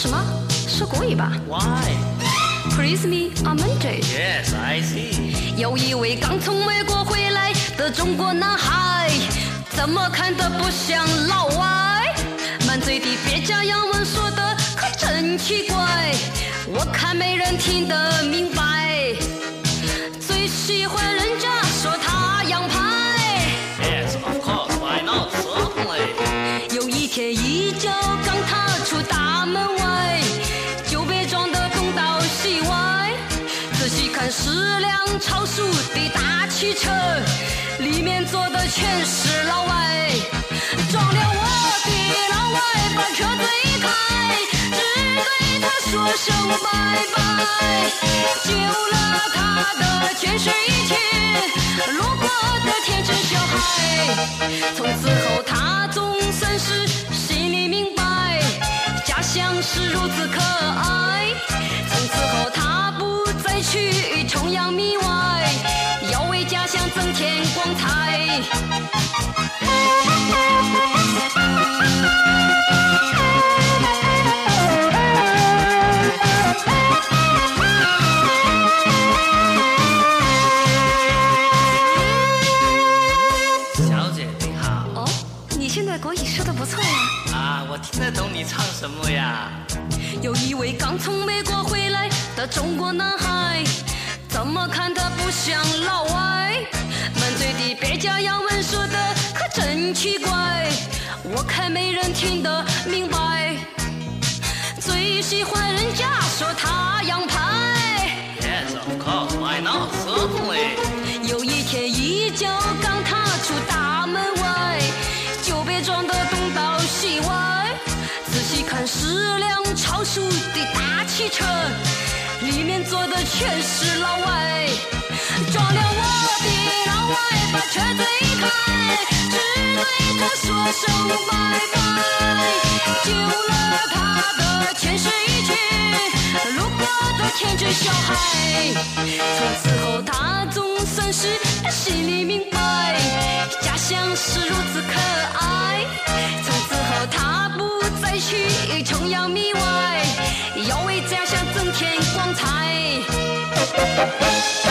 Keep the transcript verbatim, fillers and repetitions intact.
什么？是国语吧 ？Why? Praise me on Monday. Yes, I see. 有一位刚从美国回来的中国男孩，怎么看都不像老外，满嘴的蹩脚洋文说的可真奇怪，我看没人听得明白，最喜欢人家说他洋派。 Yes, of course, why not? Certainly. 有一天一脚刚踏出大门外，就被撞得东倒西歪，仔细看是辆超速的大汽车，里面坐的全是老外，撞了我的老外把车推开，只对他说声拜拜，救了他的全是一群路过的天真小孩，从此后他总算是心里明白，家乡是如此可爱，从此后他不再去崇洋媚外，要为家乡增添光彩。 小姐你好。 哦，你现在国语说得不错呀。 啊，我听得懂你唱什么呀？ 有一位刚从美国回来的中国男孩，怎么看他不像老外，满嘴的蹩脚洋文说的可真奇怪，我看没人听得明白，最喜欢人家说他洋派。 Yes, of course, why not? Certainly. 有一天一脚刚踏出大门外，就被撞得东倒西歪，仔细看是辆超速的大汽车，里面坐的全是老外，撞了我的老外把车推开，只对他说声拜拜，救了他的全是一群路过的天真小孩，从此后他总算是心里明白，家乡是如此可爱，从此后他不再去崇洋媚外，要为家乡增添光彩。